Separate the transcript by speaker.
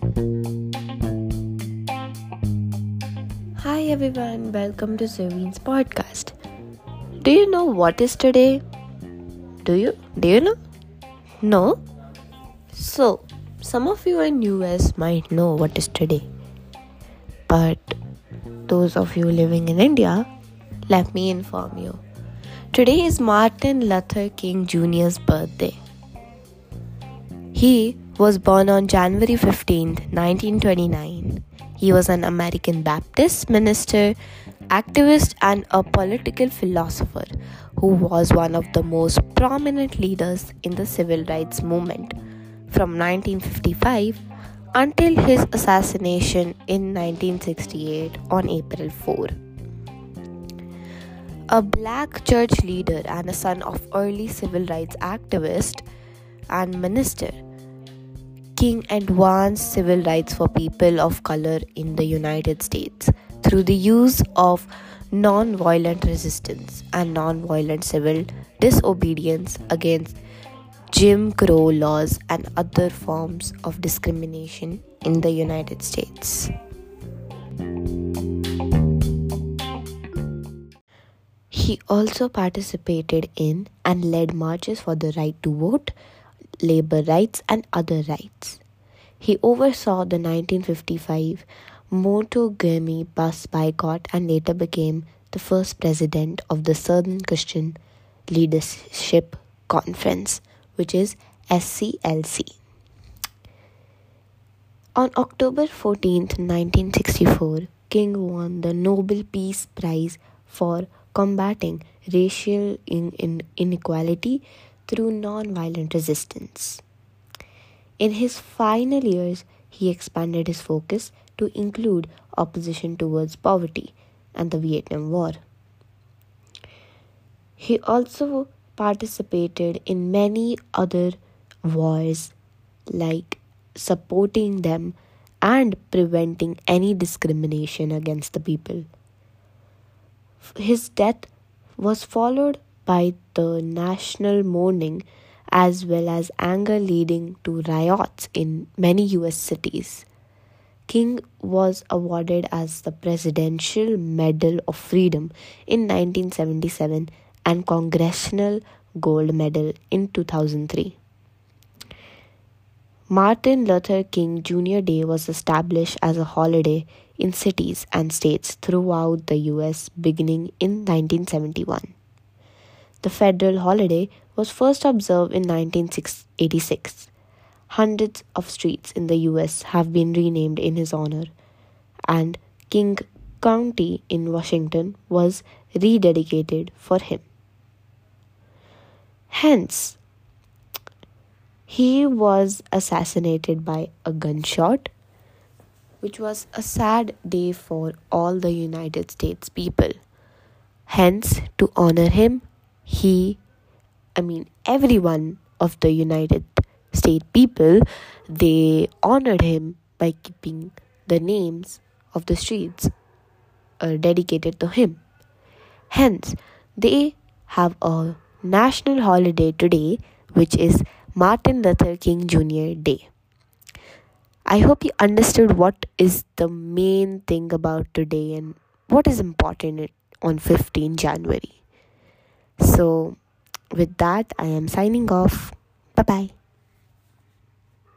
Speaker 1: Hi everyone, welcome to Sereen's podcast. Do you know what is today? Do you? Do you know? No? So, some of you in US might know what is today. But those of you living in India, let me inform you. Today is Martin Luther King Jr.'s birthday. He was born on January 15th, 1929. He was an American Baptist minister, activist, and a political philosopher who was one of the most prominent leaders in the civil rights movement from 1955 until his assassination in 1968 on April 4. A black church leader and a son of early civil rights activist and minister, King advanced civil rights for people of color in the United States through the use of non-violent resistance and non-violent civil disobedience against Jim Crow laws and other forms of discrimination in the United States. He also participated in and led marches for the right to vote, labor rights, and other rights. He oversaw the 1955 Montgomery bus boycott and later became the first president of the Southern Christian Leadership Conference, which is SCLC. On October 14, 1964, King won the Nobel Peace Prize for combating racial inequality through non-violent resistance. In his final years, he expanded his focus to include opposition towards poverty and the Vietnam War. He also participated in many other wars, like supporting them and preventing any discrimination against the people. His death was followed by the national mourning as well as anger leading to riots in many US cities. King was awarded as the Presidential Medal of Freedom in 1977 and Congressional Gold Medal in 2003. Martin Luther King Jr. Day was established as a holiday in cities and states throughout the US beginning in 1971. The federal holiday was first observed in 1986. Hundreds of streets in the US have been renamed in his honor, and King County in Washington was rededicated for him. Hence, he was assassinated by a gunshot, which was a sad day for all the United States people. Hence, to honor him, everyone of the United States people, they honored him by keeping the names of the streets dedicated to him. Hence, they have a national holiday today, which is Martin Luther King Jr. Day. I hope you understood what is the main thing about today and what is important on 15 January. So, with that, I am signing off. Bye-bye.